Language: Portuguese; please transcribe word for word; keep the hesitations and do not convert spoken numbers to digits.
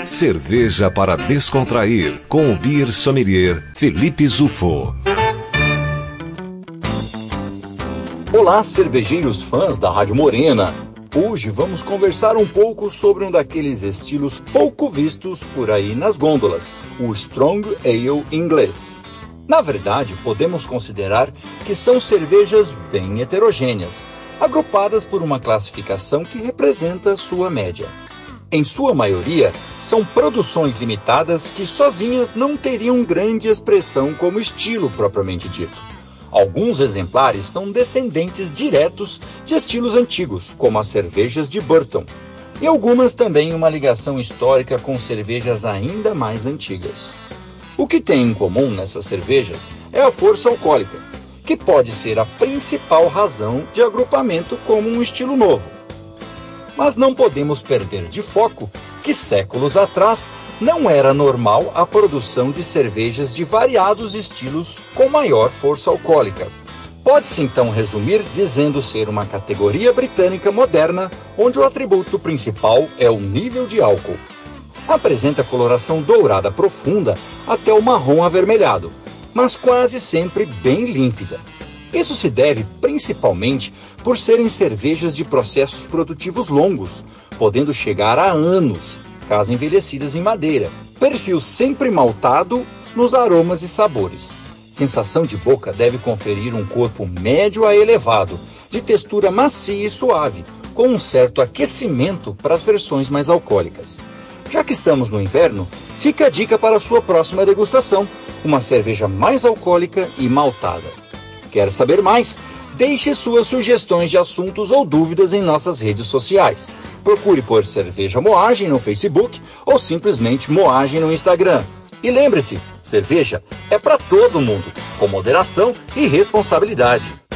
Cerveja para descontrair, com o Beer Sommelier Felipe Zufo. Olá, cervejeiros fãs da Rádio Morena. Hoje vamos conversar um pouco sobre um daqueles estilos pouco vistos por aí nas gôndolas, o Strong Ale inglês. Na verdade, podemos considerar que são cervejas bem heterogêneas, agrupadas por uma classificação que representa sua média. Em sua maioria, são produções limitadas que sozinhas não teriam grande expressão como estilo propriamente dito. Alguns exemplares são descendentes diretos de estilos antigos, como as cervejas de Burton, e algumas também uma ligação histórica com cervejas ainda mais antigas. O que tem em comum nessas cervejas é a força alcoólica, que pode ser a principal razão de agrupamento como um estilo novo. Mas não podemos perder de foco que séculos atrás não era normal a produção de cervejas de variados estilos com maior força alcoólica. Pode-se então resumir dizendo ser uma categoria britânica moderna, onde o atributo principal é o nível de álcool. Apresenta coloração dourada profunda até o marrom avermelhado, mas quase sempre bem límpida. Isso se deve principalmente por serem cervejas de processos produtivos longos, podendo chegar a anos, caso envelhecidas em madeira. Perfil sempre maltado nos aromas e sabores. Sensação de boca deve conferir um corpo médio a elevado, de textura macia e suave, com um certo aquecimento para as versões mais alcoólicas. Já que estamos no inverno, fica a dica para a sua próxima degustação, uma cerveja mais alcoólica e maltada. Quer saber mais? Deixe suas sugestões de assuntos ou dúvidas em nossas redes sociais. Procure por Cerveja Moagem no Facebook ou simplesmente Moagem no Instagram. E lembre-se, cerveja é para todo mundo, com moderação e responsabilidade.